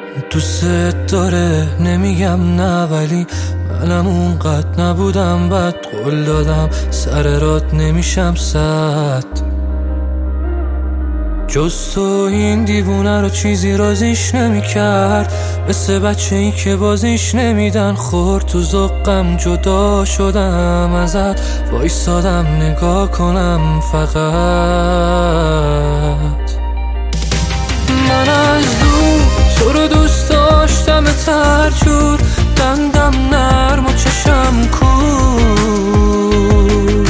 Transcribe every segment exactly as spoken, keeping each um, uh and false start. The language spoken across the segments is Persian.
دوست داره نمیگم نه، ولی منم اونقدر نبودم، بد قول دادم سر رات نمیشم صد. جز تو این دیوونه رو چیزی رازیش نمیکرد، مثل بچه ای که بازیش نمیدن. خورد تو ذوقم، جدا شدم ازت، وایسادم نگاه کنم فقط. من از دور تو رو دوست داشتم ترجور، دندم نرم و چشم کور.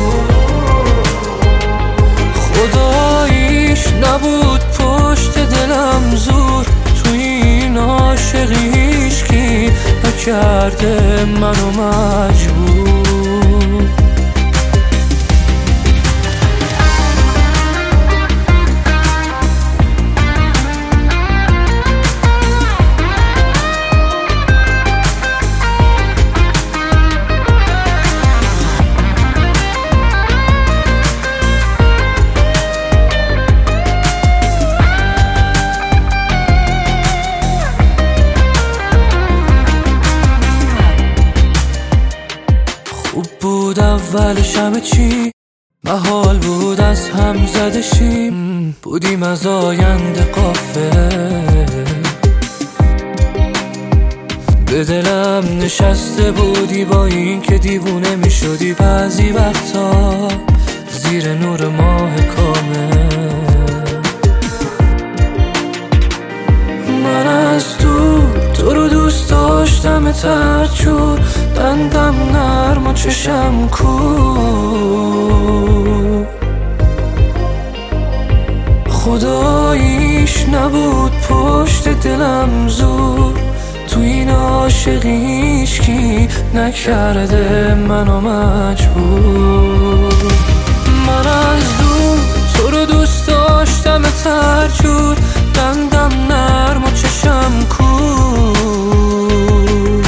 خداییش نبود پشت دلم زور، تو این عاشقی هیچکی نکرده منو مجبور. خوب بود اولش همه چی، محال بود از هم زده شیم. بودیم از آینده غافل، به دلم نشسته بودی با این که دیوونه می شدی بعضی وقتا زیر نور ماه کامل. من از دور تو رو دوست داشتم ترجور، دندم نرم و چشم کور. خداییش نبود پشت دلم زور، تو این عاشقی هیچکی نکرده منو مجبور. من از دور تو رو دوست داشتم ترجور، دندم نرم و چشم کور.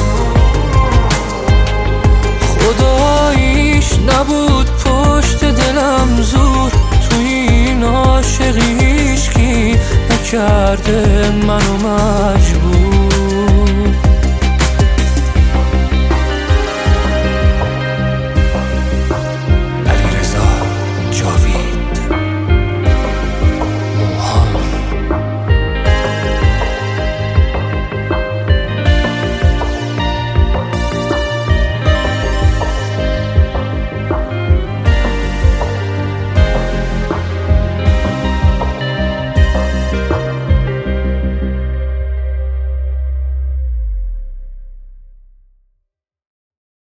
خداییش نبود پشت دلم زور، تو این عاشقی هیچکی نکرده منو مجبور.